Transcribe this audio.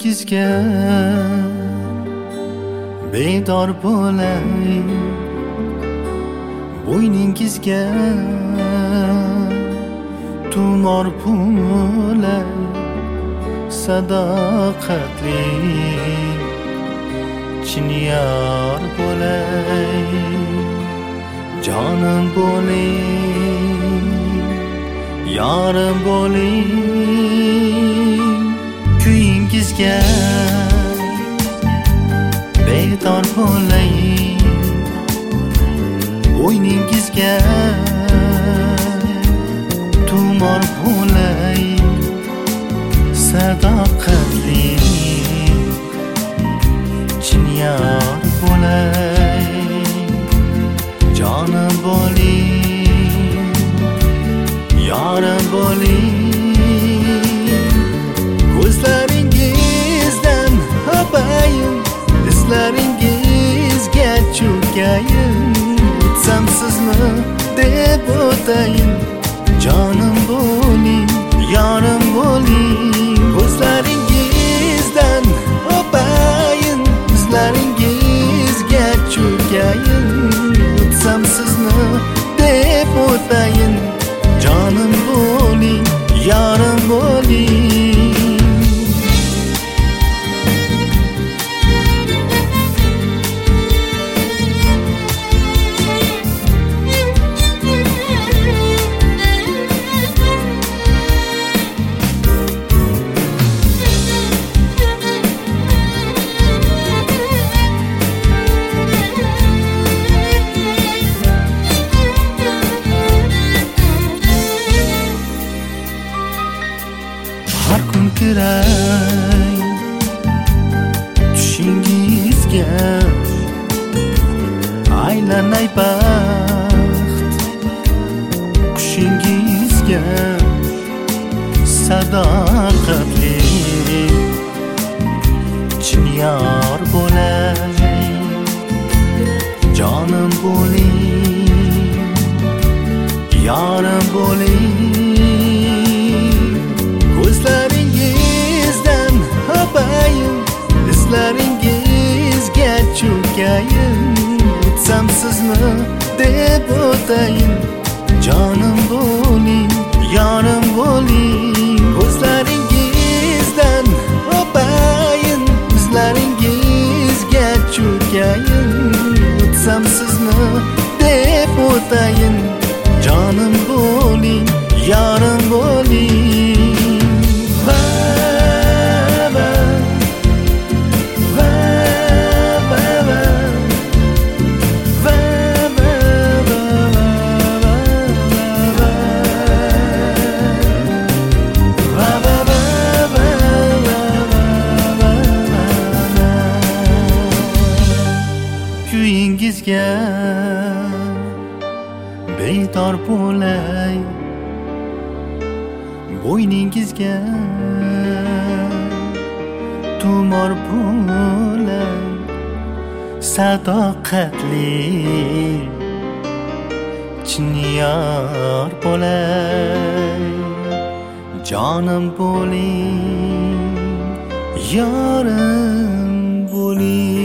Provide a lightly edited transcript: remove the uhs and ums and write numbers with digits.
Bo'yningizga bedor bo'lay, bo'yningizga tumor bo'lay, sadoqatli chin yor bo'lay, jonim bo'ling, yorim bo'ling, kuyingizga bedor bo'lay, bo'yningizga tumor bo'lay, sadoqatli chin yor bo'lay, jonim bo'ling, yorim bo'ling, ko'zlaringizdan o'payin, izlaringizga cho'kayin, o'tsam sizni deb o'tayin, jonim bo'ling, yorim bo'ling, ko'zlaringizdan o'payin, izlaringizga cho'kayin, o'tsam sizni deb o'tayin, jonim bo'ling, yorim bo'ling. Har kun kiray tushingizga, aylanay baxt qushingizga, sadoqatli chin yor bo'lay, jonim bo'ling, yorim bo'ling, ko'zlaringizdan o'payin, izlaringizga cho'kayin, o'tsam sizni deb o'tayin, jonim bo'ling, yorim bo'ling, ko'zlaringizdan o'payin, izlaringizga cho'kayin, o'tsam sizni deb o'tayin, jonim bo'ling, yorim bo'ling. Kuyingizga bedor bo'lay, bo'yningizga tumor bo'lay, sadoqatli chin yor bo'lay, jonim bo'ling, yorim bo'ling.